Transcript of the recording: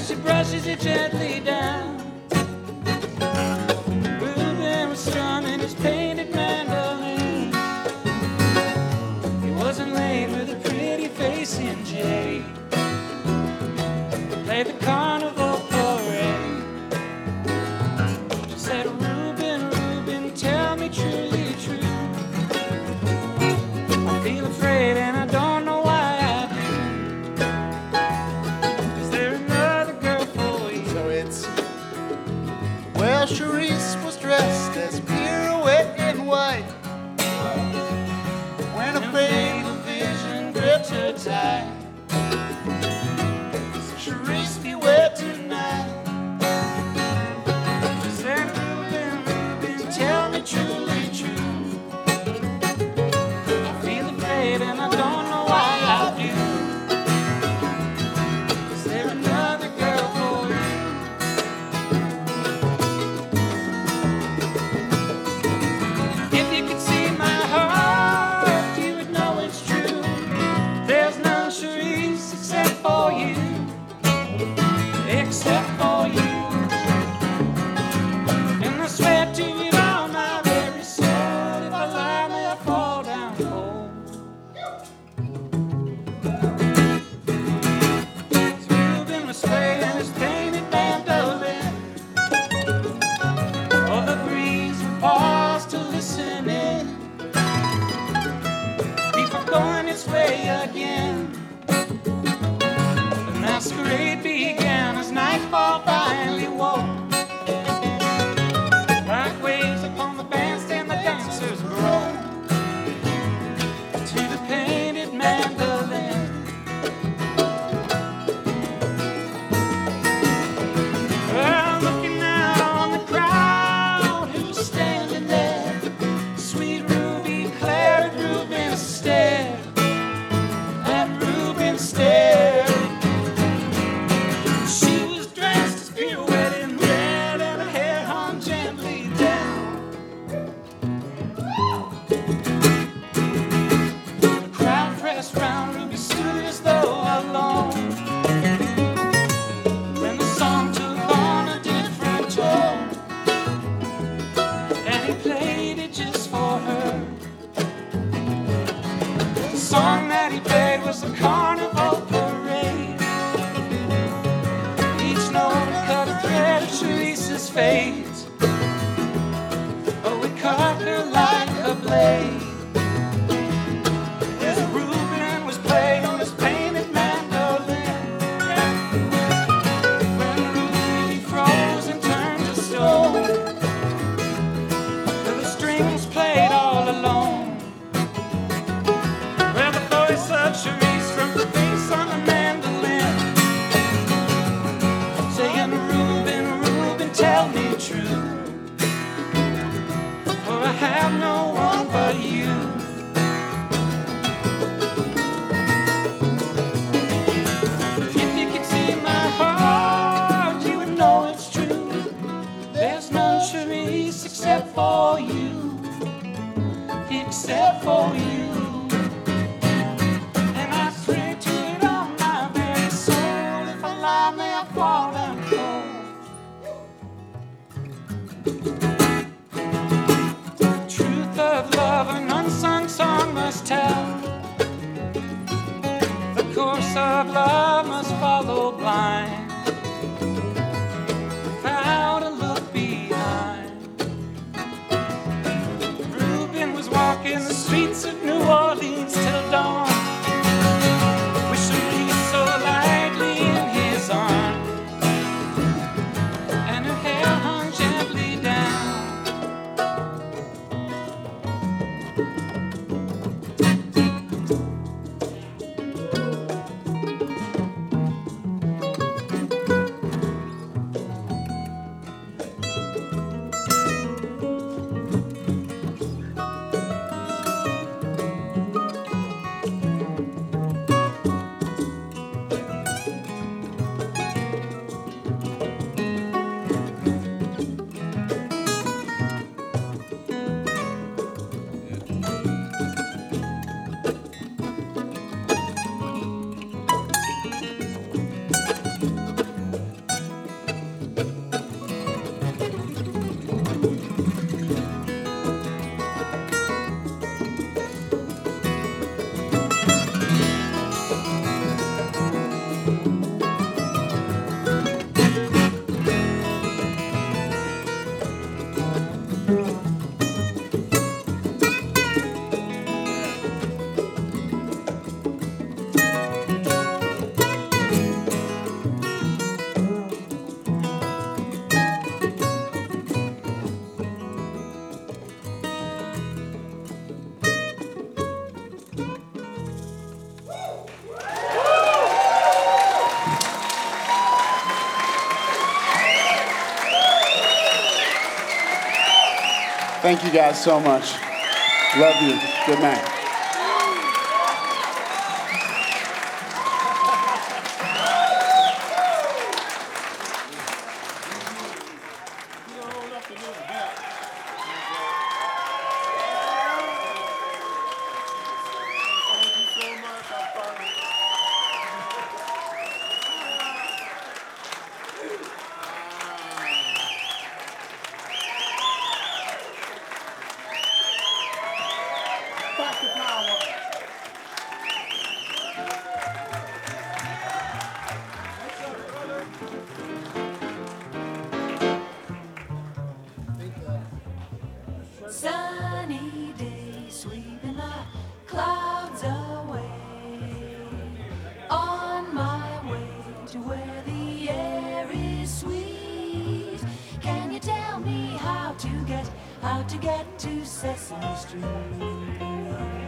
as she brushes it gently down. Reuben was strumming his painted mandolin. He wasn't late with a pretty face in jade. They played the carnival parade. She said, Reuben, Reuben, tell me truly true. I feel afraid and I don't know why I do. Is there another girl for you? So it's, well, Charisse was dressed as pirouette in white when a fatal vision gripped her tight. Charisse, beware tonight. She said, Reuben, Reuben, tell me truly true. I feel afraid and I don't know why I do. Is there another girl for you? If you could see my heart, you would know it's true. There's no Charisse except for you. Except for you. And I swear to you on my very soul, if I lie, may I fall down cold. Reuben was playing his painted mandolin. All the breeze would pause to listen in before going its way again. The masquerade began as nightfall finally woke. Like waves upon the bandstand, the dancers groaned to the painted mandolin. Well, looking out on the crowd who's standing there, sweet Ruby Claire at Reuben stared. At Reuben stared. She was dressed as pirouette in red and her hair hung gently down. The crowd pressed round, Ruby stood as though alone. When the song took on a different tone, and he played it just for her. The song that he played was the carnival parade. Each note cut a thread of Charisse's fate. Oh, it cut her like a blade. As Reuben was playing his painted mandolin, when Ruby froze and turned to stone, till the strings played all alone. Well, the voice of Charisse from the face on the mandolin, saying, Reuben, Reuben, tell me true, for I have no one but you. If you could see my heart, you would know it's true. There's no Charisse except for you, except for you. And I swear to it on my very soul, if I lie, may I fall down cold. Truth of love, an unsung song must tell. The course of love must follow blind, without a look behind. Reuben was walking the streets of New Orleans till dawn, with Charisse so lightly in his arms, and her hair hung gently down. Thank you guys so much. Love you. Good night. Sunny day, sweeping the clouds away. On my way to where the air is sweet. Can you tell me how to get to Sesame Street?